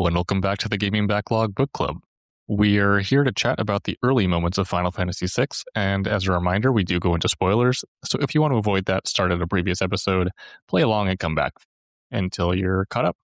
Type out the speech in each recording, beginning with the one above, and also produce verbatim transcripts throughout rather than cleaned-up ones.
Hello, and welcome back to the Gaming Backlog Book Club. We are here to chat about the early moments of Final Fantasy six, and as a reminder, we do go into spoilers, so if you want to avoid that, start at a previous episode, play along, and come back until you're caught up.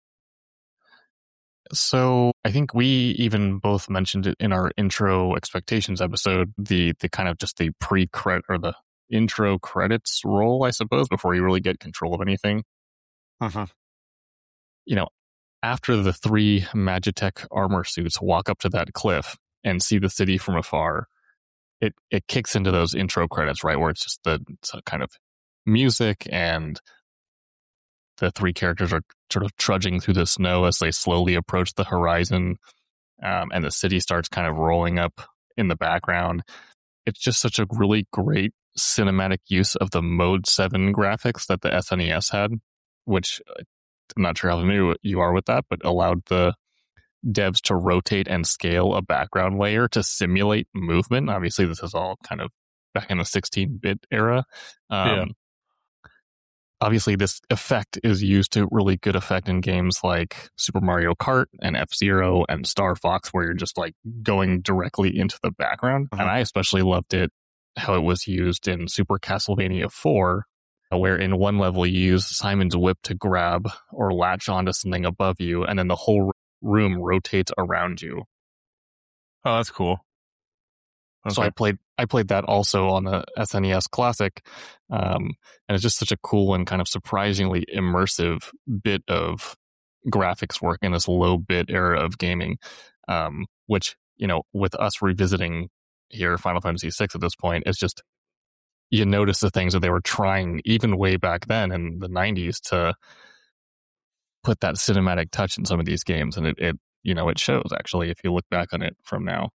So I think we even both mentioned it in our intro expectations episode, the the kind of just the pre-credit, or the intro credits roll, I suppose, before you really get control of anything. Uh-huh. You know, after the three Magitech armor suits walk up to that cliff and see the city from afar, it, it kicks into those intro credits, right, where it's just the it's kind of music and the three characters are sort of trudging through the snow as they slowly approach the horizon, um, and the city starts kind of rolling up in the background. It's just such a really great cinematic use of the Mode seven graphics that the S N E S had, which I'm not sure how familiar you are with that, but allowed the devs to rotate and scale a background layer to simulate movement. Obviously, this is all kind of back in the sixteen-bit era. Um, Yeah. Obviously, this effect is used to really good effect in games like Super Mario Kart and F-Zero and Star Fox, where you're just like going directly into the background. Uh-huh. And I especially loved it, how it was used in Super Castlevania four, where in one level you use Simon's Whip to grab or latch onto something above you, and then the whole room rotates around you. Oh, that's cool. Okay. So I played I played that also on the S N E S Classic, um, and it's just such a cool and kind of surprisingly immersive bit of graphics work in this low bit era of gaming, um, which, you know, with us revisiting here Final Fantasy six at this point, it's just, you notice the things that they were trying even way back then in the nineties to put that cinematic touch in some of these games, and it, it you know, it shows actually if you look back on it from now.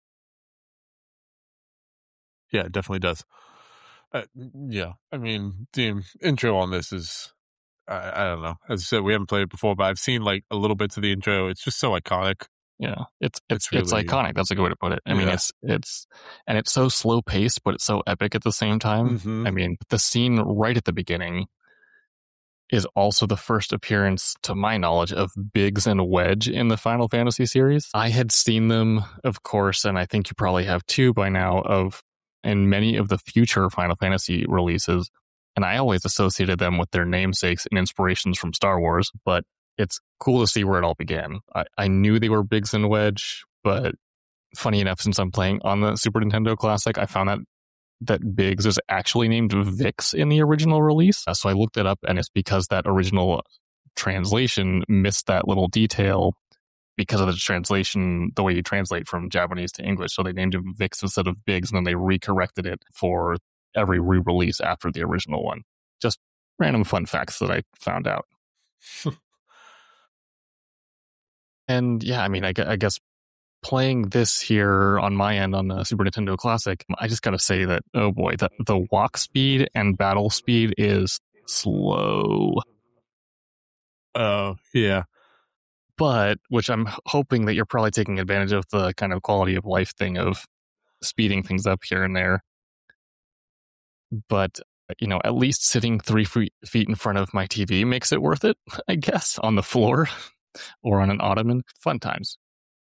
Yeah, it definitely does. Uh, yeah, I mean, the intro on this is, I, I don't know. As I said, we haven't played it before, but I've seen like a little bits of the intro. It's just so iconic. Yeah, it's it's It's it's, really- iconic. That's a good way to put it. I mean, Yeah. it's it's and it's so slow paced, but it's so epic at the same time. Mhm. I mean, the scene right at the beginning is also the first appearance, to my knowledge, of Biggs and Wedge in the Final Fantasy series. I had seen them, of course, and I think you probably have too by now, of in many of the future Final Fantasy releases, and I always associated them with their namesakes and inspirations from Star Wars, but it's cool to see where it all began. I, I knew they were Biggs and Wedge, but funny enough, since I'm playing on the Super Nintendo Classic, I found that that Biggs is actually named Vix in the original release. Uh, so I looked it up, and it's because that original translation missed that little detail because of the translation, the way you translate from Japanese to English. So they named him Vix instead of Biggs, and then they recorrected it for every re-release after the original one. Just random fun facts that I found out. And yeah, I mean, I, I guess playing this here on my end on the Super Nintendo Classic, I just gotta say that, oh boy, the, the walk speed and battle speed is slow. Oh, yeah. But, which I'm hoping that you're probably taking advantage of the kind of quality of life thing of speeding things up here and there. But, you know, at least sitting three feet in front of my T V makes it worth it, I guess, on the floor or on an ottoman. Fun times.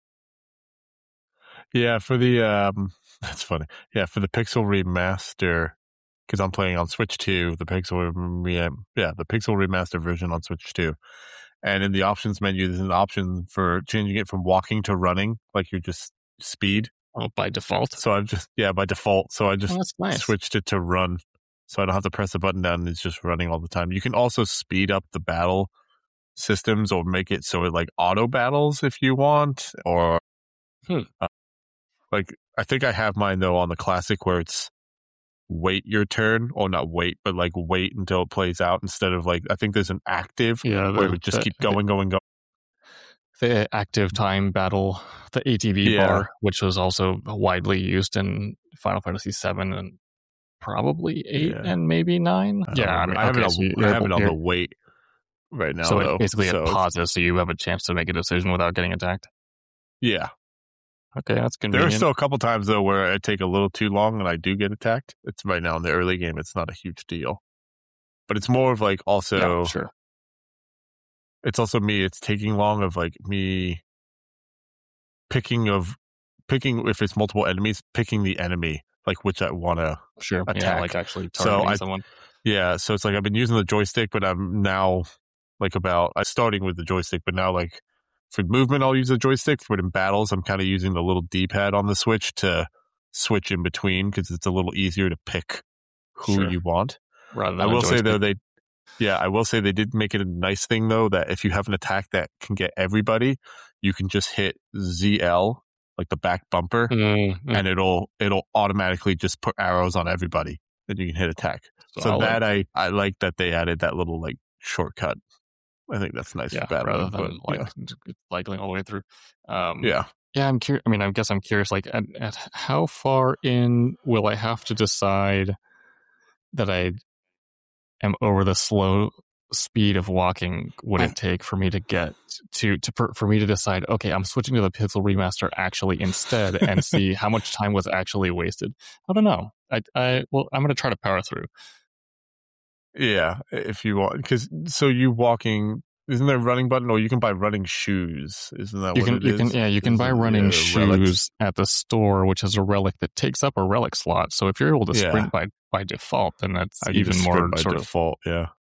Yeah, for the, um, that's funny. Yeah, for the Pixel Remaster, because I'm playing on Switch two, the Pixel, re- yeah, the Pixel Remaster version on Switch two. And in the options menu, there's an option for changing it from walking to running, like you're just speed. Oh, by default? So I've just, yeah, by default. So I just Oh, that's nice. switched it to run. So I don't have to press the button down and it's just running all the time. You can also speed up the battle systems or make it so it like auto battles if you want. Or Hmm. uh, like, I think I have mine though on the Classic where it's wait your turn, or not wait, but like wait until it plays out instead of like, I think there's an active Yeah, where it the, would just the, keep going, going, going. the active time battle, the A T V Yeah. bar, which was also widely used in Final Fantasy seven and probably eight Yeah. and maybe nine. I Yeah, don't I remember. mean, I have okay, it so on, you're I have able- it on you're- the wait right now. so it though. basically So it it's- pauses, so you have a chance to make a decision without getting attacked. Yeah. Okay, that's There convenient. are still a couple times though where I take a little too long and I do get attacked. It's right now in the early game. It's not a huge deal, but it's more of like also yeah, sure. it's also me. It's taking long of like me picking of picking if it's multiple enemies, picking the enemy like which I want to sure, attack. yeah, like actually So targeting I someone. yeah, so it's like I've been using the joystick, but I'm now like about I starting with the joystick, but now like for movement I'll use the joystick. But in battles, I'm kind of using the little D-pad on the Switch to switch in between because it's a little easier to pick who Sure. you want. Rather than I a will say joystick. though they yeah, I will say they did make it a nice thing though that if you have an attack that can get everybody, you can just hit Z L, like the back bumper, Mm-hmm. and it'll it'll automatically just put arrows on everybody that you can hit attack. So Solid. that I I like that they added that little like shortcut. I think that's nice Yeah, for battling. rather than But like yeah. cycling all the way through. Um, yeah. Yeah, I'm curious. I mean, I guess I'm curious, like, at, at how far in will I have to decide that I am over the slow speed of walking would it take for me to get to, to for, for me to decide, okay, I'm switching to the Pixel Remaster actually instead and see how much time was actually wasted. I don't know. I, I well, I'm going to try to power through. Yeah, if you want. Because so you walking... Isn't there a running button? Or you can buy running shoes. Isn't that You what can, it you is? can, yeah, you can Is buy it, running uh, shoes relics? at the store, which is a relic that takes up a relic slot. So if you're able to Yeah. sprint by, by default, then that's I can even just more sprint by sort default, of yeah.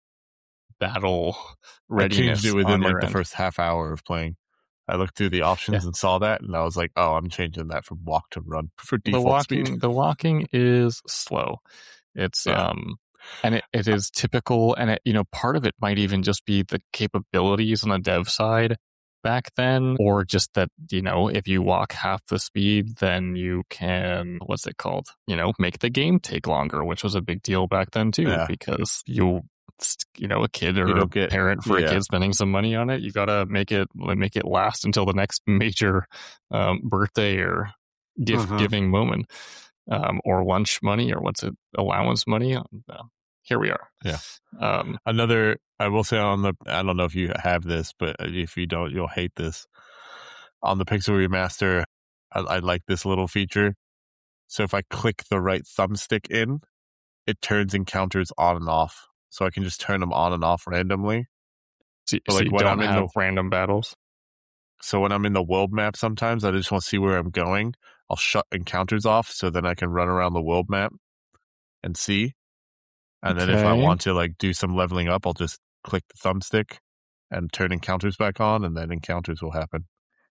battle I readiness changed it on within your like the end. first half hour of playing. I looked through the options Yeah. and saw that, and I was like, "Oh, I'm changing that from walk to run for The default walking, speed." the walking is slow. It's Yeah. um, and it, it is typical, and it, you know, part of it might even just be the capabilities on the dev side back then, or just that, you know, if you walk half the speed, then you can, what's it called? You know, make the game take longer, which was a big deal back then too, Yeah. because you, you know, a kid or You a don't get- parent for yeah. a kid spending some money on it, you gotta make it make it last until the next major um, birthday or gift Mhm. giving moment, um, or lunch money, or what's it, allowance money. Uh, here we are. Yeah. Um, Another, I will say on the, I don't know if you have this, but if you don't, you'll hate this. On the Pixel Remaster, I, I like this little feature. So if I click the right thumbstick in, it turns encounters on and off. So I can just turn them on and off randomly. so, But so like you when don't I'm in have the random battles. So when I'm in the world map, sometimes I just want to see where I'm going. I'll shut encounters off so then I can run around the world map and see. And then if I Okay. want to like do some leveling up, I'll just click the thumbstick and turn encounters back on, and then encounters will happen.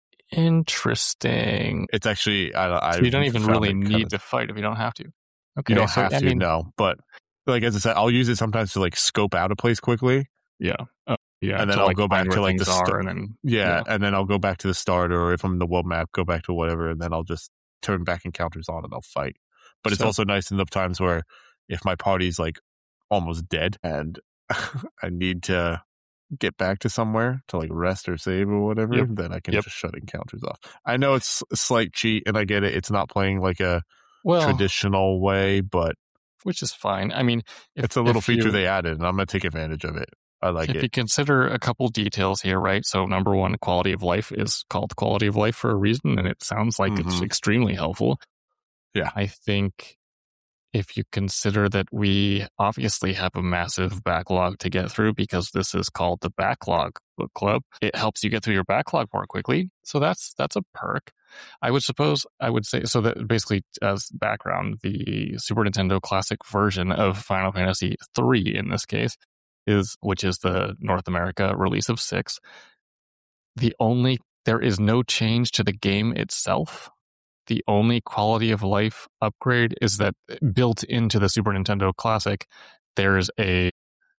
Interesting. It's actually I, I So you don't even found really it need kinda, to fight if you don't have to. Okay, you don't so, have I to mean, no, but like as I said, I'll use it sometimes to like scope out a place quickly. Yeah. Oh, yeah. And then to I'll like go find back where to like things the are, st- and then yeah, yeah. and then I'll go back to the start, or if I'm in the world map, go back to whatever, and then I'll just turn back encounters on and I'll fight. But it's So- also nice in the times where if my party's like almost dead and I need to get back to somewhere to like rest or save or whatever, Yep. then I can Yep. just shut encounters off. I know it's a slight cheat, and I get it. It's not playing like a Well, traditional way, but which is fine. I mean, if, it's a little if feature you, they added, and I'm going to take advantage of it. I like if it. you consider a couple details here, right? So number one, quality of life is called quality of life for a reason, and it sounds like it's Mhm. extremely helpful. Yeah. I think if you consider that we obviously have a massive backlog to get through because this is called the Backlog Book Club, it helps you get through your backlog more quickly. So that's that's a perk. I would suppose I would say so that basically as background, the Super Nintendo Classic version of Final Fantasy three in this case is, which is the North America release of six. The only there is no change to the game itself. The only quality of life upgrade is that built into the Super Nintendo Classic, there's a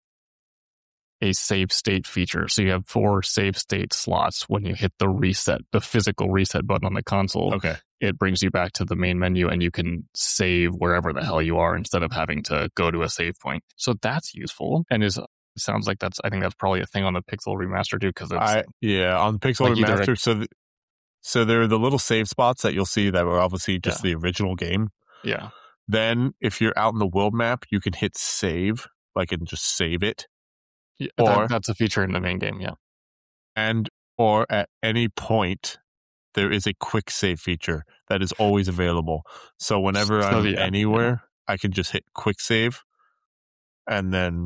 a save state feature. So you have four save state slots when you hit the reset, the physical reset button on the console. Okay. It brings you back to the main menu and you can save wherever the hell you are instead of having to go to a save point. So that's useful and is sounds like that's I think that's probably a thing on the Pixel Remaster too, because it's I yeah on Pixel like either Remaster. a- so th- so there are the little save spots that you'll see that were obviously just Yeah. the original game. yeah. Then if you're out in the world map, you can hit save, like and just save it, Yeah, Or- that, that's a feature in the main game, yeah. and or at any point there is a quick save feature that is always available. So whenever So, I'm yeah, anywhere, I can just hit quick save, and then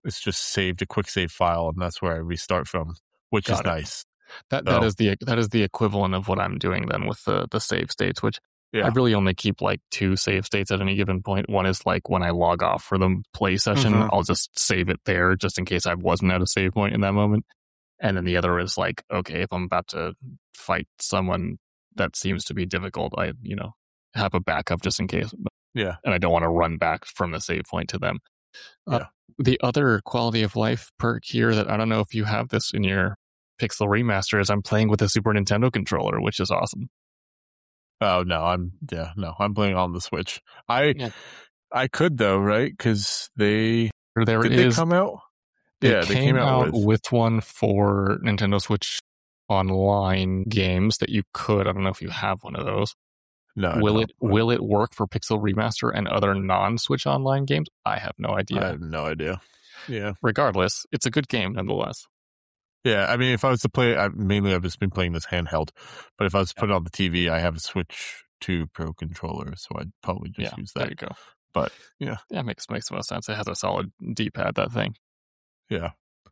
it's just saved a quick save file, and that's where I restart from, which Got is it. nice. That So- that is the that is the equivalent of what I'm doing then with the the save states, which I Yeah. really only keep like two save states at any given point. One is like when I log off for the play session, Mhm. I'll just save it there just in case I wasn't at a save point in that moment. And then the other is like, okay, if I'm about to fight someone that seems to be difficult, I, you know, have a backup just in case. Yeah. And I don't want to run back from the save point to them. Uh, Yeah. the other quality of life perk here that I don't know if you have this in your Pixel Remaster is I'm playing with a Super Nintendo controller, which is awesome. Oh no, I'm yeah no, I'm playing on the Switch. I Yeah. I could though, right? Because they There did is they come out? They yeah, came they came out, out with. with one for Nintendo Switch Online games that you could. I don't know if you have one of those. No, I will don't. it will it work for Pixel Remaster and other non-Switch Online games? I have no idea. I have no idea. Yeah, Regardless, it's a good game nonetheless. yeah. I mean, if I was to play, I, mainly I've just been playing this handheld. But if I was to put it on the T V, I have a Switch two Pro controller, so I'd probably just Yeah, use there that. you go. But yeah, Yeah, makes makes the most sense. It has a solid D-pad, that thing. yeah.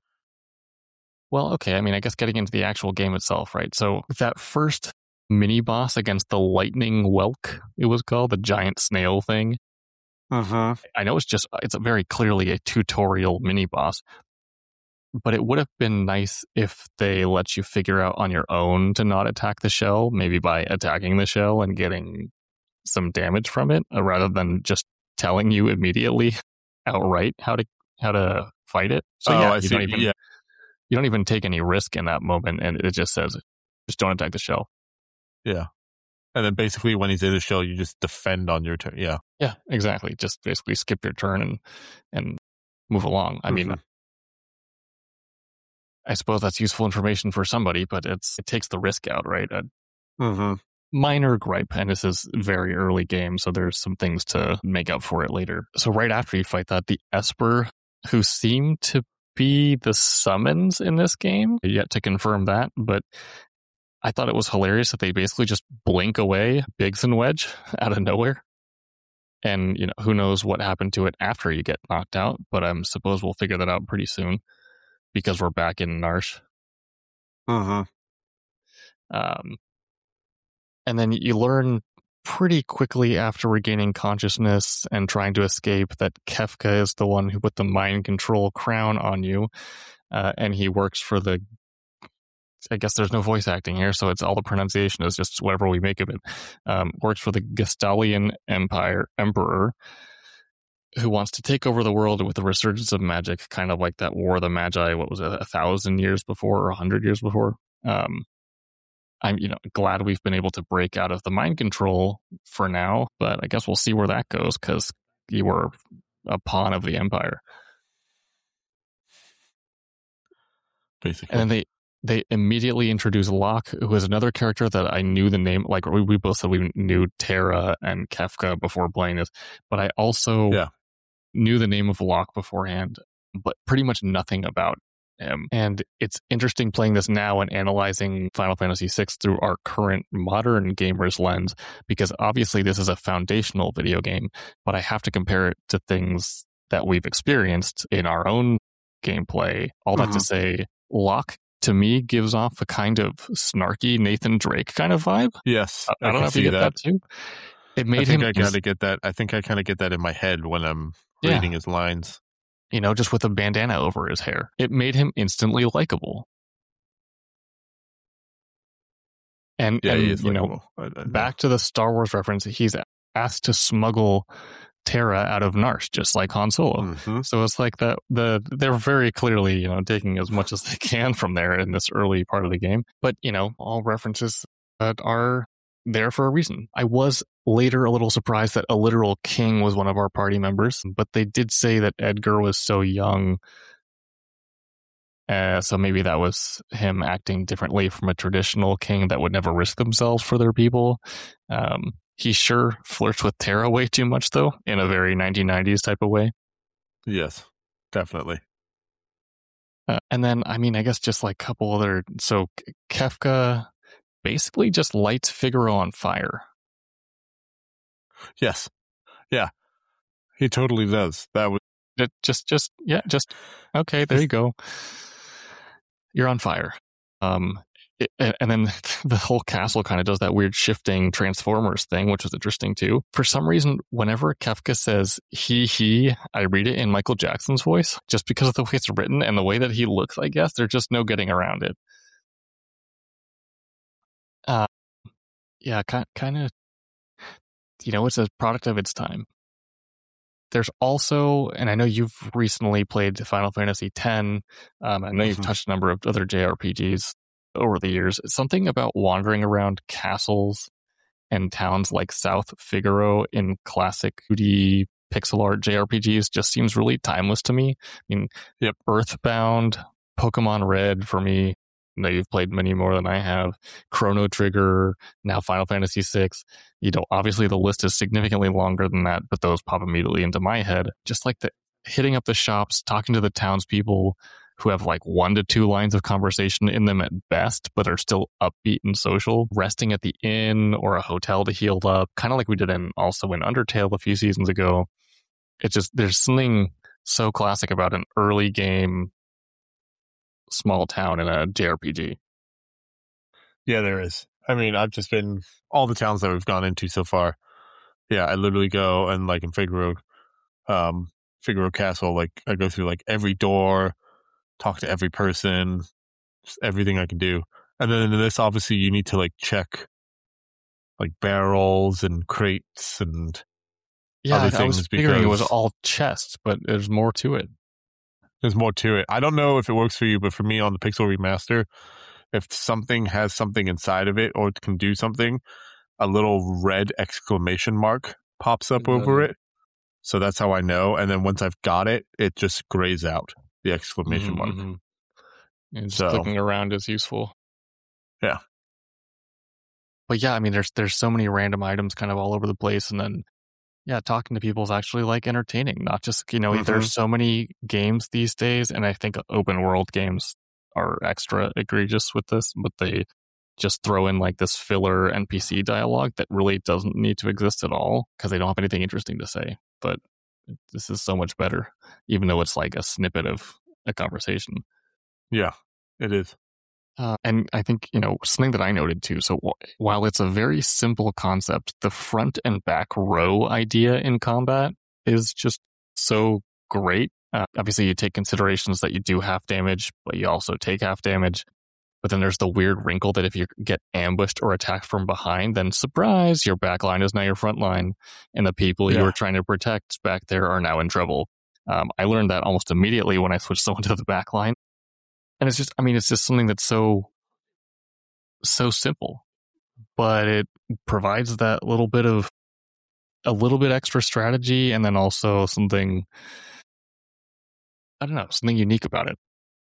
Well, okay. I mean, I guess getting into the actual game itself, right? So that first mini boss against the lightning whelk, it was called the giant snail thing. Uh-huh. I know it's just it's a very clearly a tutorial mini boss, but it would have been nice if they let you figure out on your own to not attack the shell, maybe by attacking the shell and getting some damage from it, uh, rather than just telling you immediately outright how to how to fight it. So oh, yeah, I you see. don't even Yeah, you don't even take any risk in that moment, and it just says just don't attack the shell. yeah. And then basically, when he's in the shell, you just defend on your turn. Yeah, Yeah, exactly. Just basically skip your turn and and move along. I mean, Mhm. I suppose that's useful information for somebody, but it's it takes the risk out, right? A Mm-hmm. minor gripe, and this is very early game, so there's some things to make up for it later. So right after you fight that, the Esper, who seem to be the summons in this game, yet to confirm that, but I thought it was hilarious that they basically just blink away Biggs and Wedge out of nowhere. And, you know, who knows what happened to it after you get knocked out, but I suppose we'll figure that out pretty soon because we're back in Narshe. Uh-huh. Um, and then you learn pretty quickly after regaining consciousness and trying to escape that Kefka is the one who put the mind control crown on you, uh, and he works for the I guess there's no voice acting here, so it's all the pronunciation is just whatever we make of it. Um, works for the Gestalian Empire Emperor, who wants to take over the world with the resurgence of magic, kind of like that War of the Magi. What was it, a thousand years before or a hundred years before? Um, I'm, you know, glad we've been able to break out of the mind control for now, but I guess we'll see where that goes because you were a pawn of the Empire. Basically, And then they they immediately introduce Locke, who is another character that I knew the name. Like we, we both said we knew Terra and Kefka before playing this, but I also yeah, knew the name of Locke beforehand, but pretty much nothing about him. And it's interesting playing this now and analyzing Final Fantasy six through our current modern gamers lens, because obviously this is a foundational video game, but I have to compare it to things that we've experienced in our own gameplay. All that Mhm. to say, Locke to me gives off a kind of snarky Nathan Drake kind of vibe. yes. I, I don't can know if you see get that. that too. It made I think him, I kind of get that. I think I kind of get that in my head when I'm Yeah. reading his lines. you know, just with a bandana over his hair. It made him instantly likable. And, Yeah, and he is you know, likable. I- I know. back to the Star Wars reference, he's asked to smuggle Terra out of Narshe, just like Han Solo. Mhm. So it's like that the they're very clearly, you know, taking as much as they can from there in this early part of the game. But, you know, all references that are there for a reason. I was later a little surprised that a literal king was one of our party members, but they did say that Edgar was so young. Uh, so maybe that was him acting differently from a traditional king that would never risk themselves for their people. Um, he sure flirts with Terra way too much, though, in a very nineteen nineties type of way. Yes, definitely. Uh, and then, I mean, I guess just like a couple other. So Kefka basically just lights Figaro on fire. Yes. Yeah. He totally does. That was just, just, yeah, just, okay, there you go. You're on fire. Um, it, and then the whole castle kind of does that weird shifting Transformers thing, which was interesting too. For some reason, whenever Kefka says he, he, I read it in Michael Jackson's voice, just because of the way it's written and the way that he looks, I guess. There's just no getting around it. Uh, yeah, kind, kind of, you know, it's a product of its time. There's also, and I know you've recently played Final Fantasy X. Um, I know you've Mhm. touched a number of other J R P Gs over the years. Something about wandering around castles and towns like South Figaro in classic two D pixel art J R P Gs just seems really timeless to me. I mean, Yep. Earthbound, Pokemon Red for me. I know you've played many more than I have. Chrono Trigger, now Final Fantasy six. You know, obviously the list is significantly longer than that, but those pop immediately into my head. Just like the hitting up the shops, talking to the townspeople who have like one to two lines of conversation in them at best, but are still upbeat and social, resting at the inn or a hotel to heal up, kind of like we did in also in Undertale a few seasons ago. It's just, there's something so classic about an early game small town in a J R P G. Yeah, there is. I mean, I've just been all the towns that we've gone into so far. Yeah, I literally go and like in Figaro, um, Figaro Castle, like I go through like every door, talk to every person, just everything I can do. And then in this, obviously, you need to like check like barrels and crates and Yeah, other I, I was things figuring because it was all chests, but there's more to it. there's more to it. I don't know if it works for you, but for me on the Pixel Remaster, if something has something inside of it or it can do something, a little red exclamation mark pops up over Uh, it. So that's how I know. And then once I've got it, it just grays out the exclamation mm-hmm, mark. mm-hmm. And just So clicking around is useful. yeah. But yeah, I mean, there's there's so many random items kind of all over the place, and then yeah, talking to people is actually like entertaining. Not just, you know, Mm-hmm. there's so many games these days, and I think open world games are extra egregious with this, but they just throw in like this filler N P C dialogue that really doesn't need to exist at all because they don't have anything interesting to say. But this is so much better, even though it's like a snippet of a conversation. Yeah, it is. Uh, and I think, you know, something that I noted too. So w- while it's a very simple concept, the front and back row idea in combat is just so great. Uh, obviously, you take considerations that you do half damage, but you also take half damage. But then there's the weird wrinkle that if you get ambushed or attacked from behind, then surprise, your back line is now your front line. And the people Yeah. you were trying to protect back there are now in trouble. Um, I learned that almost immediately when I switched someone to the back line. And it's just, I mean, it's just something that's so, so simple, but it provides that little bit of, a little bit extra strategy and then also something, I don't know, something unique about it.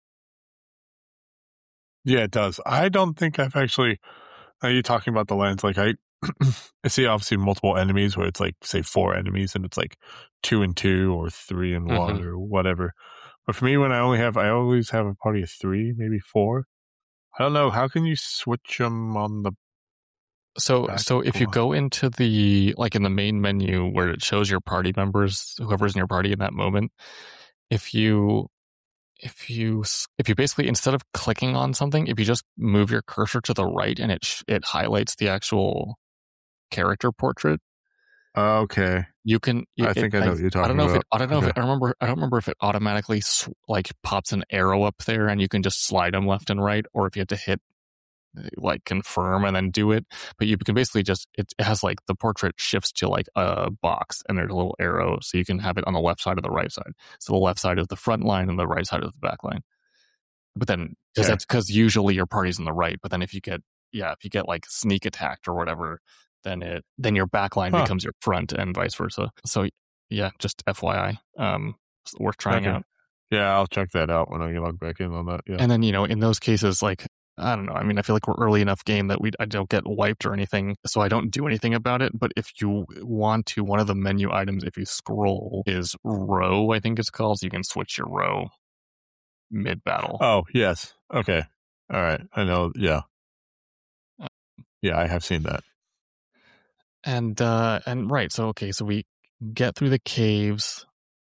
Yeah, it does. I don't think I've actually, are you talking about the lands? Like I, I see obviously multiple enemies where it's like, say four enemies and it's like two and two or three and one Mm-hmm. or whatever. But for me, when I only have, I always have a party of three, maybe four. I don't know. How can you switch them on the So, back so if you line? go into the, like in the main menu where it shows your party members, whoever's in your party in that moment, if you, if you, if you basically, instead of clicking on something, if you just move your cursor to the right and it, sh- it highlights the actual character portrait, Okay. you can, I it, think I know what you're I don't talking know if about. it, I don't know if Okay. it, I remember, I don't remember if it automatically sw- like pops an arrow up there and you can just slide them left and right, or if you have to hit like confirm and then do it. But you can basically just, it, it has like the portrait shifts to like a box and there's a little arrow. So you can have it on the left side or the right side. So the left side is the front line and the right side is the back line. But then, because Okay. that's because usually your party's on the right. But then if you get, yeah, if you get like sneak attacked or whatever, then it, then your back line Huh. becomes your front and vice versa. So yeah, just F Y I, um, it's worth trying Okay. out. Yeah, I'll check that out when I log back in on that. Yeah. And then, you know, in those cases, like, I don't know. I mean, I feel like we're early enough game that we I don't get wiped or anything, so I don't do anything about it. But if you want to, one of the menu items, if you scroll, is row, I think it's called. So you can switch your row mid battle. Oh, yes. Okay. All right. I know. Yeah. Yeah, I have seen that. And, uh, and right. So, okay. So we get through the caves.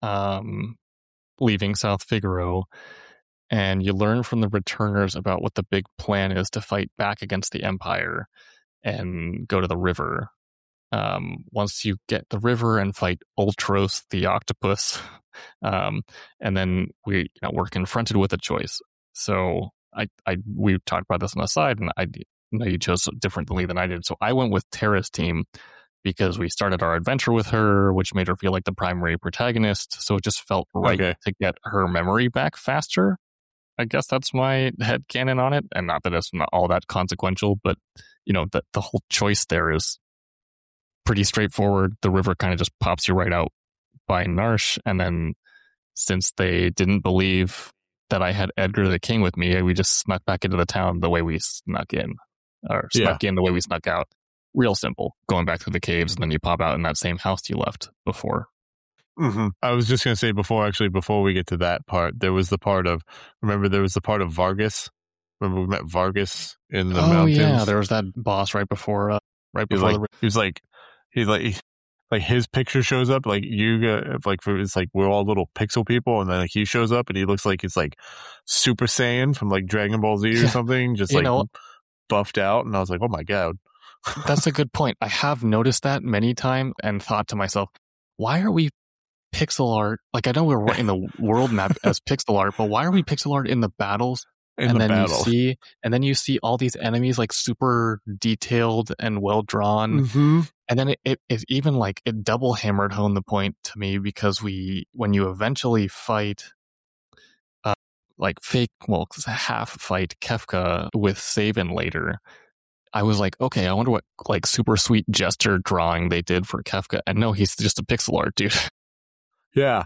um, leaving South Figaro, and you learn from the returners about what the big plan is to fight back against the Empire and go to the river. Um, once you get the river and fight Ultros the octopus, um, and then we you know, we're confronted with a choice. So I, I we talked about this on the side, and I know you chose differently than I did. So I went with Tara's team because we started our adventure with her, which made her feel like the primary protagonist. So it just felt right Okay. to get her memory back faster. I guess that's my headcanon on it, and not that it's not all that consequential, but you know, the the whole choice there is pretty straightforward. The river kind of just pops you right out by Narshe, and then since they didn't believe that I had Edgar the King with me, we just snuck back into the town the way we snuck in, or snuck yeah. in the way we snuck out. Real simple, going back through the caves, and then you pop out in that same house you left before. Mm-hmm. I was just going to say before, actually, before we get to that part, there was the part of, remember there was the part of Vargas? Remember we met Vargas in the oh, mountains? Oh, yeah, there was that boss right before, uh, right before he, like, the... He was like, he like, he, like his picture shows up, like you get, like, for, it's like, we're all little pixel people, and then like he shows up, and he looks like he's like Super Saiyan from like Dragon Ball Z or yeah. something, just like know, buffed out, and I was like, oh my God. That's a good point. I have noticed that many times and thought to myself, why are we pixel art? Like, I know we're in the world map as pixel art, but why are we pixel art in the battles? In and the then battle. you see, and then you see all these enemies like super detailed and well drawn. Mm-hmm. And then it, it, it even like it double hammered home the point to me, because we, when you eventually fight, uh, like fake, well, half fight Kefka with Sabin later, I was like, okay, I wonder what like super sweet gesture drawing they did for Kefka. And no, he's just a pixel art dude. Yeah.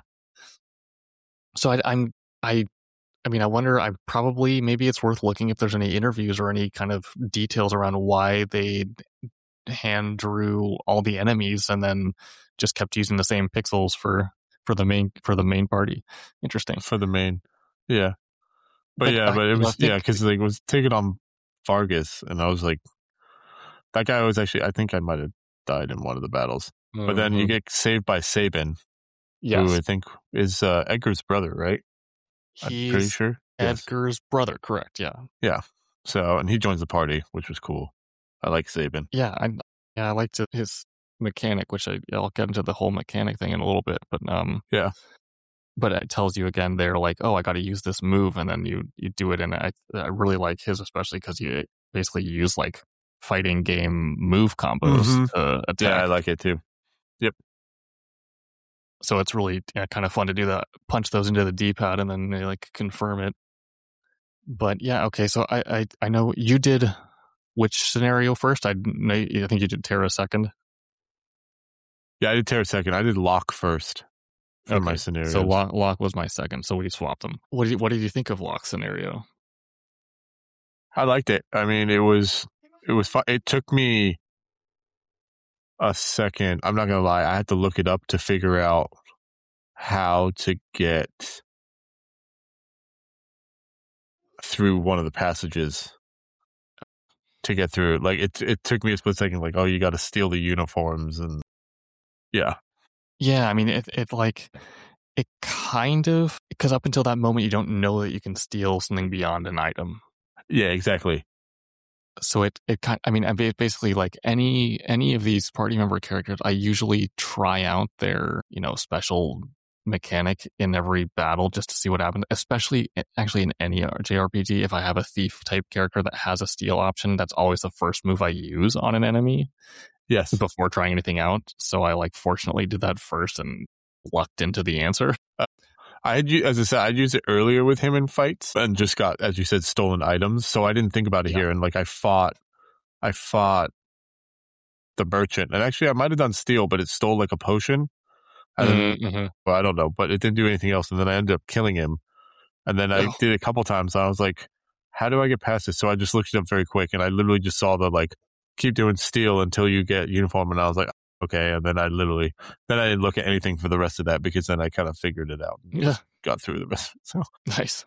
So I, I'm, I, I mean, I wonder, I probably, maybe it's worth looking if there's any interviews or any kind of details around why they hand drew all the enemies and then just kept using the same pixels for, for the main, for the main party. Interesting. For the main. Yeah. But, but yeah, I, but it was, think, yeah, because like, it was taken on Vargas, and I was like, that guy was actually, I think I might have died in one of the battles. Mm-hmm. But then you get saved by Sabin, yes. who I think is uh, Edgar's brother, right? He's I'm pretty sure. Edgar's yes. brother, correct, yeah. Yeah. So, and he joins the party, which was cool. I like Sabin. Yeah, I yeah, I liked his mechanic, which I, I'll get into the whole mechanic thing in a little bit, but um yeah. But it tells you again, they're like, oh, I got to use this move, and then you you do it, and I I really like his, especially because you basically use like fighting game move combos mm-hmm. to attack. Yeah, I like it too. Yep. So it's really yeah, kind of fun to do that, punch those into the D-pad, and then they like confirm it. But yeah, okay. So I I, I know you did which scenario first? I I think you did Tara second. Yeah, I did Tara second. I did Locke first. For okay. my scenario. So Locke, Locke was my second, so we swapped them. What did you, what did you think of Locke's scenario? I liked it. I mean, it was it was fun. It took me a second. I'm not gonna lie. I had to look it up to figure out how to get through one of the passages. To get through, like it, it took me a split second. Like, oh, you got to steal the uniforms, and yeah. Yeah, I mean, it, it like, it kind of, because up until that moment, you don't know that you can steal something beyond an item. Yeah, exactly. So it, it kind I mean, basically like any, any of these party member characters, I usually try out their, you know, special mechanic in every battle just to see what happens, especially actually in any J R P G. If I have a thief type character that has a steal option, that's always the first move I use on an enemy. Yes. Before trying anything out. So I like fortunately did that first and lucked into the answer. Uh, I had, as I said, I'd used it earlier with him in fights and just got, as you said, stolen items. So I didn't think about it yeah. here. And like I fought, I fought the merchant, and actually I might have done steal, but it stole like a potion. And mm-hmm. then, well, I don't know, but it didn't do anything else. And then I ended up killing him. And then I oh. did it a couple times. And I was like, how do I get past this? So I just looked it up very quick, and I literally just saw the like, keep doing steal until you get uniform. And I was like, okay. And then I literally, then I didn't look at anything for the rest of that, because then I kind of figured it out and yeah. got through the rest of it. So nice.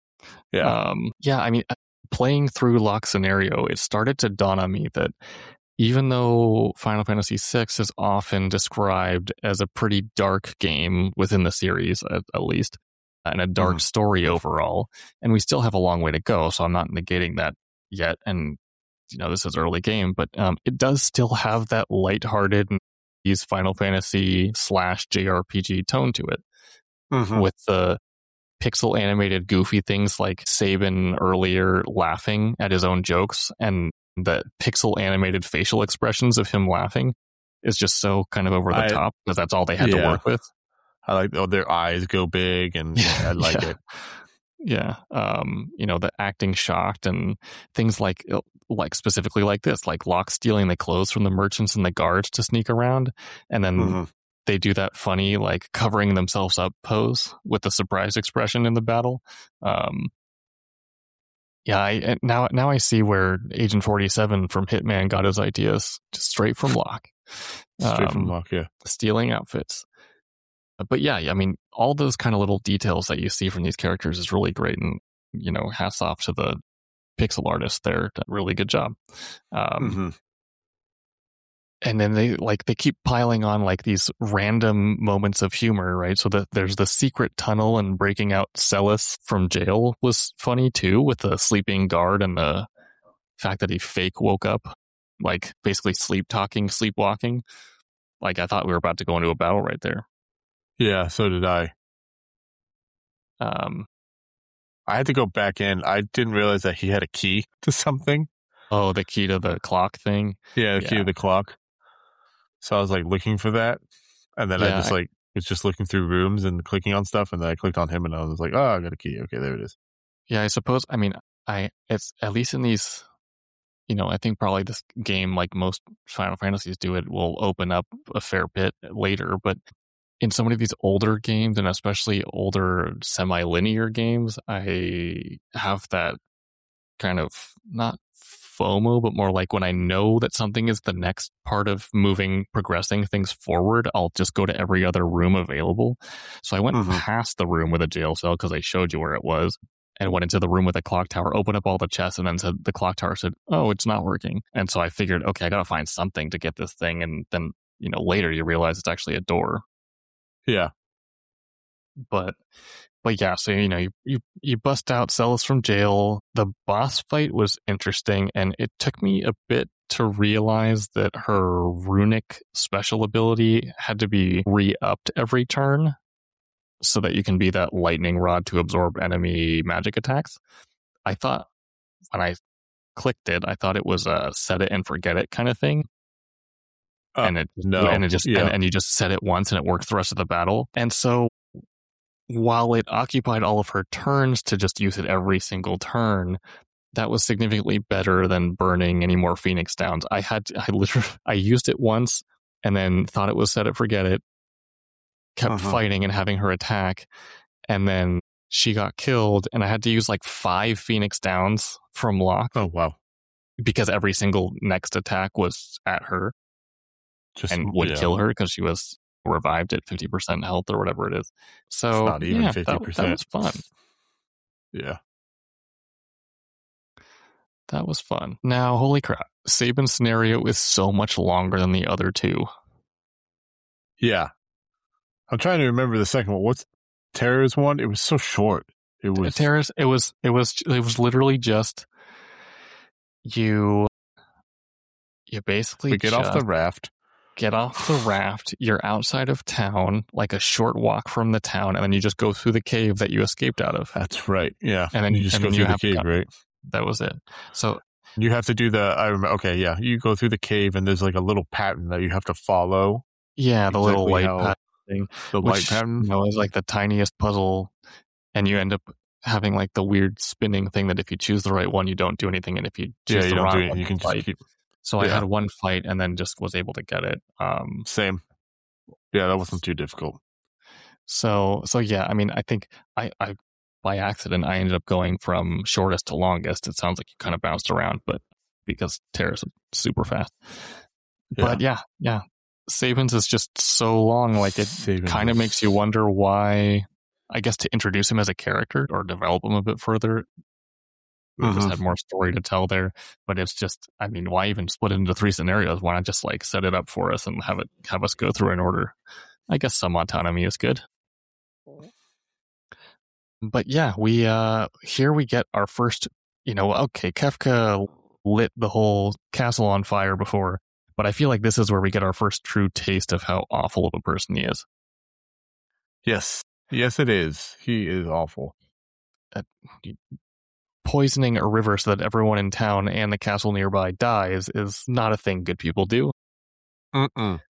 Yeah. Um, yeah. I mean, playing through Locke's scenario, it started to dawn on me that even though Final Fantasy six is often described as a pretty dark game within the series, at, at least, and a dark mm. story overall, and we still have a long way to go, so I'm not negating that yet, and you know, this is early game, but um, it does still have that lighthearted Final Fantasy slash J R P G tone to it, mm-hmm. with the pixel animated goofy things like Sabin earlier laughing at his own jokes, and the pixel animated facial expressions of him laughing is just so kind of over the I, top, because that's all they had yeah. to work with. I like, oh, their eyes go big, and yeah, I like yeah. it. Yeah. Um, you know, the acting shocked and things like, like specifically like this, like Locke stealing the clothes from the merchants and the guards to sneak around. And then mm-hmm. they do that funny, like covering themselves up pose with the surprise expression in the battle. Um, yeah. I, now, now I see where Agent forty-seven from Hitman got his ideas, just straight from Locke. Straight um, from Locke, yeah. Stealing outfits. But yeah, I mean, all those kind of little details that you see from these characters is really great. And, you know, hats off to the pixel artists there. Really good job. Um, mm-hmm. And then they like they keep piling on like these random moments of humor, right? So that there's the secret tunnel and breaking out Celes from jail was funny too, with the sleeping guard and the fact that he fake woke up, like basically sleep talking, sleepwalking. Like I thought we were about to go into a battle right there. Yeah, so did I. Um, I had to go back in. I didn't realize that he had a key to something. Oh, the key to the clock thing? Yeah, the yeah. key to the clock. So I was like looking for that. And then yeah, I just like was just looking through rooms and clicking on stuff. And then I clicked on him and I was like, oh, I got a key. Okay, there it is. Yeah, I suppose, I mean, I it's at least in these, you know, I think probably this game, like most Final Fantasies do it, will open up a fair bit later. But in so many of these older games, and especially older semi-linear games, I have that kind of, not FOMO, but more like when I know that something is the next part of moving, progressing things forward, I'll just go to every other room available. So I went mm-hmm. past the room with a jail cell because I showed you where it was, and went into the room with a clock tower, opened up all the chests, and then said the clock tower said, oh, it's not working. And so I figured, okay, I got to find something to get this thing. And then, you know, later you realize it's actually a door. Yeah. But, but yeah, so, you know, you, you, you bust out Celes from jail. The boss fight was interesting, and it took me a bit to realize that her runic special ability had to be re-upped every turn so that you can be that lightning rod to absorb enemy magic attacks. I thought when I clicked it, I thought it was a set it and forget it kind of thing. Uh, and it no, and it just yeah. and, and you just set it once and it works the rest of the battle. And so while it occupied all of her turns to just use it every single turn, that was significantly better than burning any more Phoenix Downs. I had to, I literally I used it once and then thought it was set it forget it. Kept uh-huh. fighting and having her attack, and then she got killed, and I had to use like five Phoenix Downs from Locke. Oh wow! Because every single next attack was at her. Just, and would yeah. kill her because she was revived at fifty percent health or whatever it is. So it's not even yeah, fifty percent. That, that was fun. Yeah. That was fun. Now, holy crap. Sabin's scenario is so much longer than the other two. Yeah. I'm trying to remember the second one. What's Terra's one? It was so short. It was Terra's, it was it was it was literally just you you basically we get off the raft. Get off the raft, you're outside of town, like a short walk from the town, and then you just go through the cave that you escaped out of. That's right, yeah. And then you just and go then through the cave, to, right? That was it. So you have to do the, I remember, okay, yeah, you go through the cave, and there's like a little pattern that you have to follow. Yeah, the exactly little light pattern thing. The which, light pattern? You know, is like the tiniest puzzle, and you end up having like the weird spinning thing that if you choose the right one, you don't do anything, and if you choose yeah, you the don't wrong do it, one, you can fight. just keep... So yeah. I had one fight and then just was able to get it. Um, Same. Yeah, that wasn't too difficult. So, so yeah, I mean, I think I, I, by accident, I ended up going from shortest to longest. It sounds like you kind of bounced around, but because Terra's super fast. Yeah. But yeah, yeah. Sabin's is just so long, like it kind of makes you wonder why, I guess to introduce him as a character or develop him a bit further, They Mm-hmm. just had more story to tell there. But it's just, I mean, why even split it into three scenarios? Why not just like set it up for us and have it have us go through in order? I guess some autonomy is good. But yeah, we uh here we get our first, you know, okay, Kefka lit the whole castle on fire before, but I feel like this is where we get our first true taste of how awful of a person he is. Yes. Yes, it is. He is awful. Uh, poisoning a river so that everyone in town and the castle nearby dies is not a thing good people do. Mm-mm.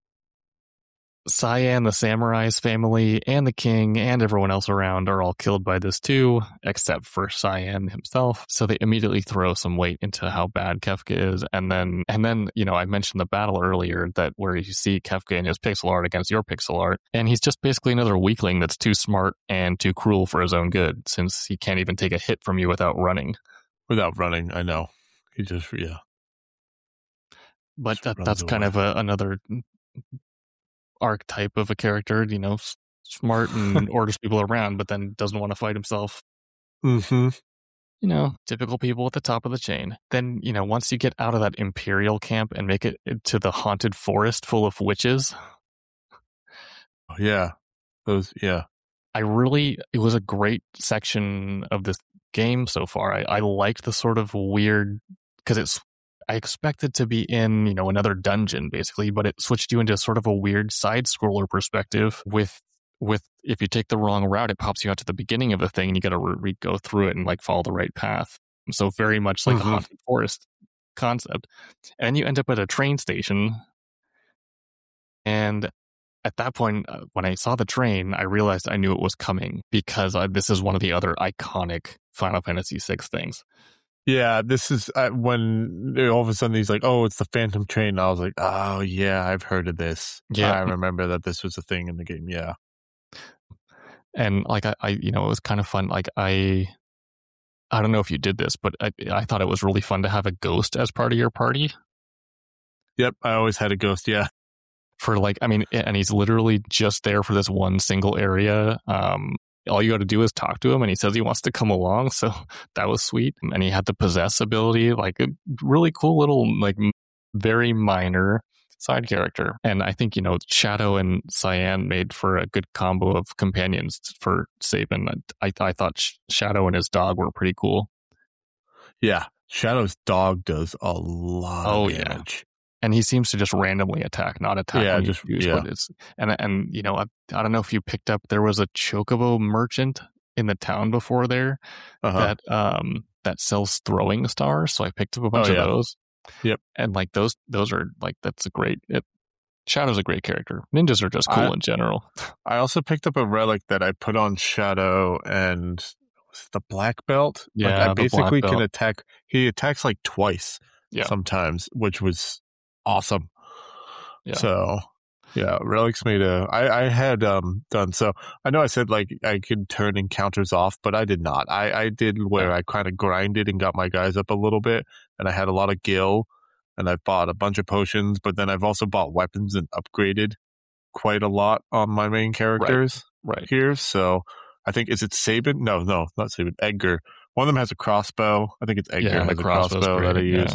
Cyan, the samurai's family, and the king, and everyone else around are all killed by this too, except for Cyan himself. So they immediately throw some weight into how bad Kefka is. And then, and then, you know, I mentioned the battle earlier that where you see Kefka in his pixel art against your pixel art, and he's just basically another weakling that's too smart and too cruel for his own good, since he can't even take a hit from you without running. Without running, I know. He just, yeah. But Just that, runs that's kind away. of a, another archetype of a character, you know, s- smart and orders people around, but then doesn't want to fight himself. Mm-hmm. You know, typical people at the top of the chain. Then, you know, once you get out of that Imperial camp and make it to the haunted forest full of witches, Oh, yeah. Those, yeah. I really, it was a great section of this game so far. I, I liked the sort of weird, because it's, I expected to be in, you know, another dungeon basically, but it switched you into sort of a weird side scroller perspective with, with, if you take the wrong route, it pops you out to the beginning of the thing and you got to re- go through it and like follow the right path. So very much like mm-hmm. a haunted forest concept. And you end up at a train station. And at that point, uh, when I saw the train, I realized I knew it was coming because uh, this is one of the other iconic Final Fantasy six things. Yeah, this is uh, when all of a sudden he's like, "Oh, it's the Phantom Train." I was like, "Oh yeah, I've heard of this. Yeah, I remember that this was a thing in the game." Yeah, and like I, I, you know, it was kind of fun. Like I, I don't know if you did this, but I, I thought it was really fun to have a ghost as part of your party. yep. I always had a ghost. Yeah, For like, I mean, and he's literally just there for this one single area. Um, all you got to do is talk to him, and he says he wants to come along. So that was sweet. And he had the possess ability, like a really cool little, like very minor side character. And I think, you know, Shadow and Cyan made for a good combo of companions for Sabin. I, I thought Shadow and his dog were pretty cool. yeah. Shadow's dog does a lot oh, of damage. Yeah. And he seems to just randomly attack, not attack yeah, when just, you choose yeah. what it's. And, and you know, I, I don't know if you picked up, there was a Chocobo merchant in the town before there uh-huh. that um that sells throwing stars. So I picked up a bunch oh, of yeah. those. Yep. And like those, those are like, that's a great, it, Shadow's a great character. Ninjas are just cool I, in general. I also picked up a relic that I put on Shadow and was it the black belt? Yeah, like I basically can attack, he attacks like twice yeah. sometimes, which was awesome. Yeah. So yeah, relics made a. I, I had um done so. I know I said like I could turn encounters off, but I did not. I, I did where yeah. I kind of grinded and got my guys up a little bit, and I had a lot of gil, and I bought a bunch of potions. But then I've also bought weapons and upgraded quite a lot on my main characters right, right. here. So I think is it Sabin? No, no, not Sabin. Edgar. One of them has a crossbow. I think it's Edgar yeah, has a crossbow great, that I use. Yeah.